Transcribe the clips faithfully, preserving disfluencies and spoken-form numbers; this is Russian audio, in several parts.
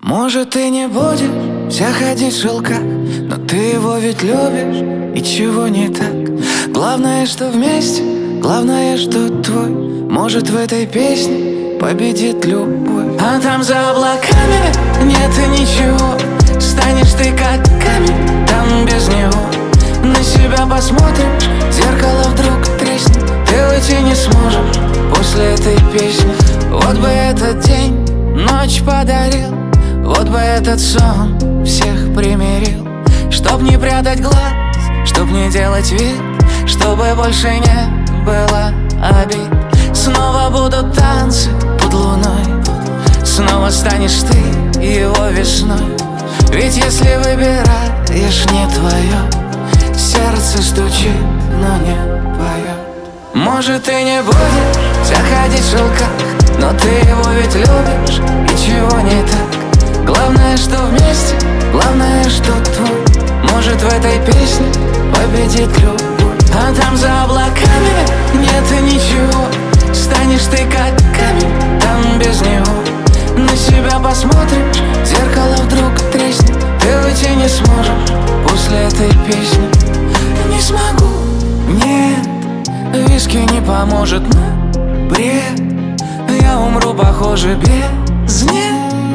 Может, ты не будешь вся ходить в шелках, но ты его ведь любишь, и чего не так? Главное, что вместе, главное, что твой. Может, в этой песне победит любовь. А там за облаками нет и ничего. Станешь ты как камень, там без него. На себя посмотришь, зеркало вдруг треснет. Ты уйти не сможешь после этой песни. Вот бы этот день ночь подарил, вот бы этот сон всех примирил. Чтоб не прятать глаз, чтоб не делать вид, чтобы больше не было обид. Снова будут танцы под луной, снова станешь ты его весной. Ведь если выбираешь не твое, сердце стучит, но не поет. Может, ты не будешь заходить в шелках, но ты его ведь любишь, и чего не так? Главное, что вместе, главное, что твой. Может, в этой песне победит любовь. А там за облаками нет и ничего. Станешь ты как камень, там без него. На себя посмотришь, зеркало вдруг треснет. Ты уйти не сможешь после этой песни. Не смогу, нет, виски не поможет, но бред. Я умру, похоже, без нет.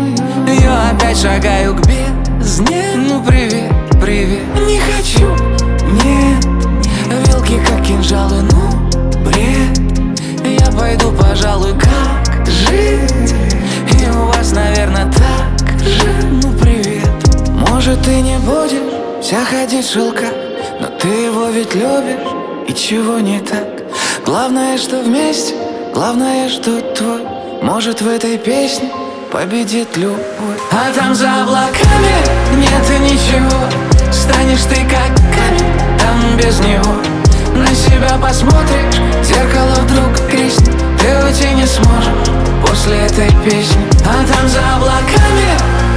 Я опять шагаю к бездне. Ну привет, привет. Не хочу, нет. Вилки как кинжалы, ну бред. Я пойду, пожалуй, как жить. И у вас, наверное, так же. Ну привет. Может, ты не будешь вся ходить в шелках, но ты его ведь любишь, и чего не так? Главное, что вместе, главное, что твой. Может, в этой песне победит любовь. А там за облаками нет и ничего. Станешь ты как камень, там без него. На себя посмотришь, зеркало вдруг треснет. Ты уйти не сможешь после этой песни. А там за облаками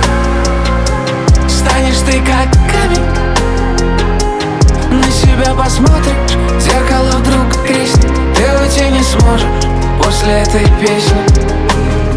станешь ты как камень. На себя посмотришь, зеркало вдруг треснет. Ты уйти не сможешь после этой песни.